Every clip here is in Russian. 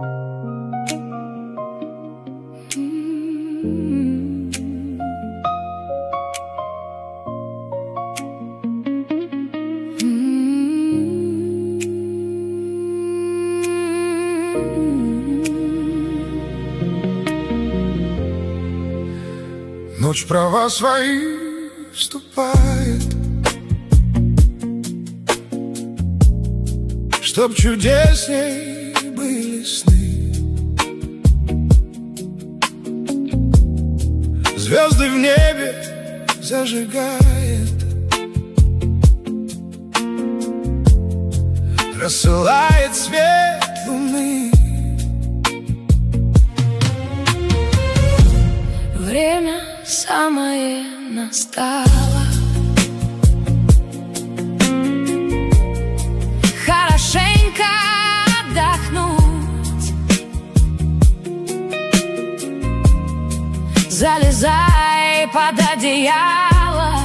Ночь права свои вступает, чтоб чудесней были сны. Звезды в небе зажигает, рассылает свет луны. Время самое настало, хорошенько отдохнуть. Залезай под одеяло,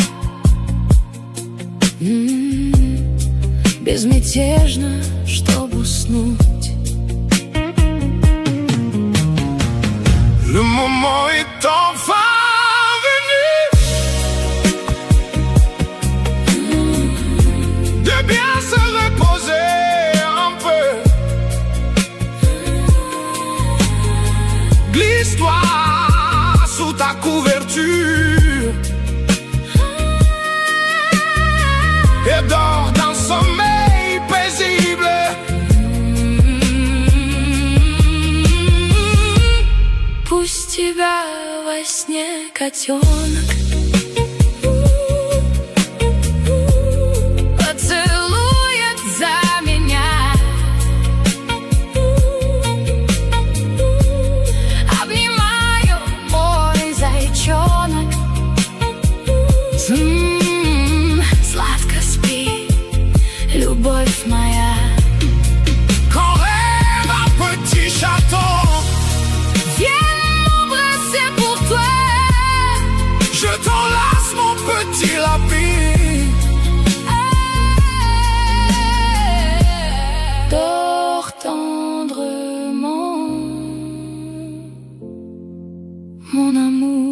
безмятежно, чтоб уснуть. Le moment est enfin venu de bien se reposer un peu. Glisse-toi sous ta couverture et dors d'un sommeil paisible. Пусть тебя во сне котенок поцелует за меня, обнимаю, мой зайчонок. Сладко спи, любовь моя. Qu'on rêve un petit château. Je t'enlace mon petit lapin. Dors tendrement, mon amour.